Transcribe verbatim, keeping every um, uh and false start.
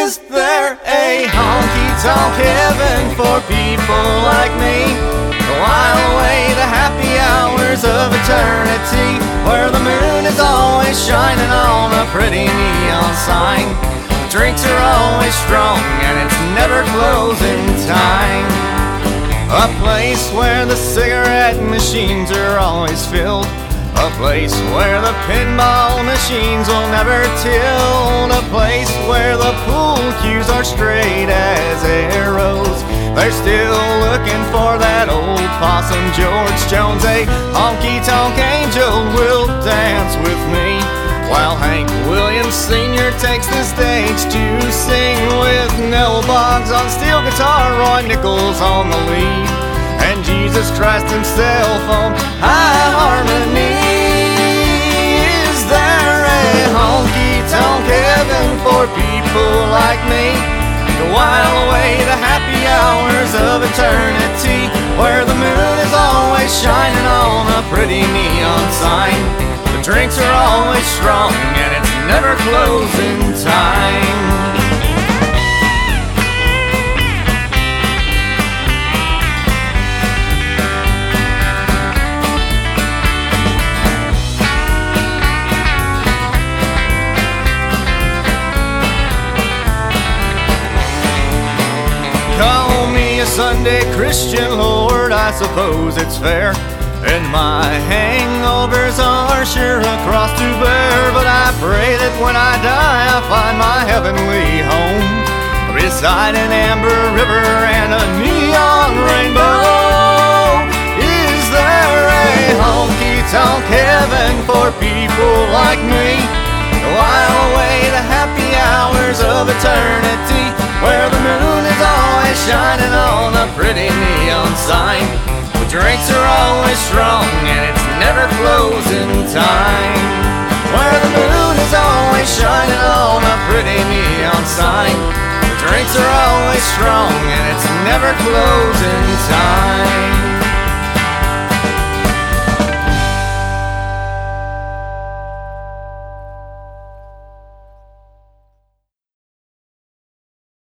Is there a honky-tonk heaven for people like me to while away the happy hours of eternity, where the moon is always shining on a pretty neon sign? Drinks are always strong and it's never closing time. A place where the cigarette machines are always filled, a place where the pinball machines will never tilt, a place where the pool cues are straight as arrows. They're still looking for that old possum George Jones. A honky-tonk angel will dance with me while Hank Williams Senior takes the stage to sing, with Nell Boggs on steel guitar, Roy Nichols on the lead, and Jesus Christ himself on high harmony. Is there a honky-tonk heaven for people like me to while away the happy hours of eternity, where the moon is always shining on a pretty neon sign? The drinks are always strong and it's never closing time. Call me a Sunday Christian, Lord, I suppose it's fair, and my hangovers are sure a cross to bear, but I pray that when I die I find my heavenly home beside an amber river and a neon rainbow. Is there a honky-tonk heaven for people like me to while away the happy hours of eternity, where the moon is always shining on a pretty neon sign? The drinks are always strong and it's never closing time, where the moon is always shining on a pretty neon sign. The drinks are always strong and it's never closing time.